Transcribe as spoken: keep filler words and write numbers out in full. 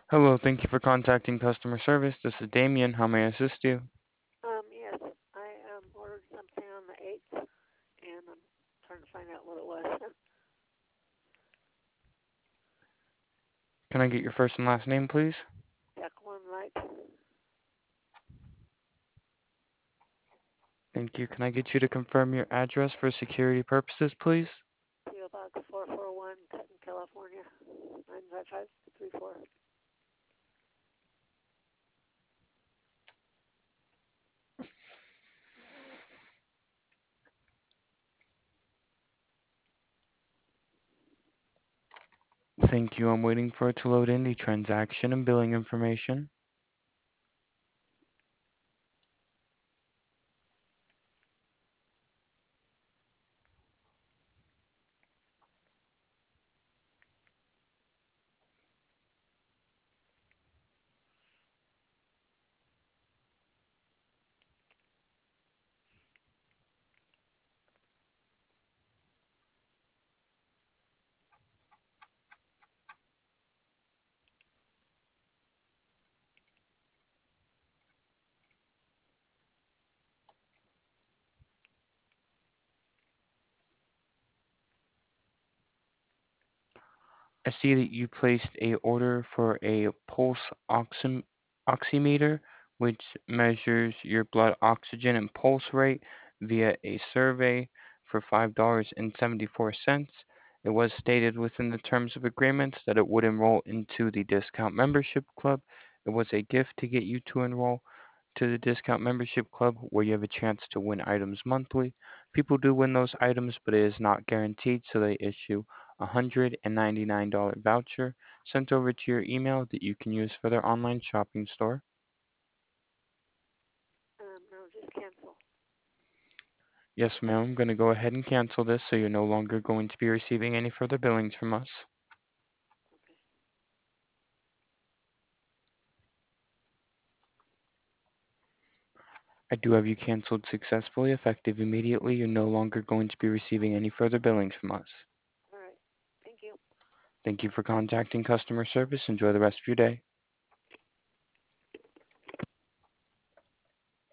Hello, thank you for contacting customer service. This is Damien. How may I assist you? Um, yes, I um ordered something on the eighth, and I'm trying to find out what it was. Can I get your first and last name, please? Jacqueline Light, Thank you. Can I get you to confirm your address for security purposes, please? P O Box four four one, Tutton, California, nine five five three four. Thank you. I'm waiting for it to load in the transaction and billing information. I see that you placed a order for a pulse oxim- oximeter, which measures your blood oxygen and pulse rate via a survey for five dollars and seventy-four cents. It was stated within the terms of agreement that it would enroll into the discount membership club. It was a gift to get you to enroll to the discount membership club where you have a chance to win items monthly. People do win those items, but it is not guaranteed, so they issue a one hundred ninety-nine dollars voucher sent over to your email that you can use for their online shopping store. Um, no, just cancel. Yes, ma'am, I'm going to go ahead and cancel this so you're no longer going to be receiving any further billings from us. Okay. I do have you canceled successfully, effective immediately. You're no longer going to be receiving any further billings from us. All right. Thank you. Thank you for contacting customer service. Enjoy the rest of your day.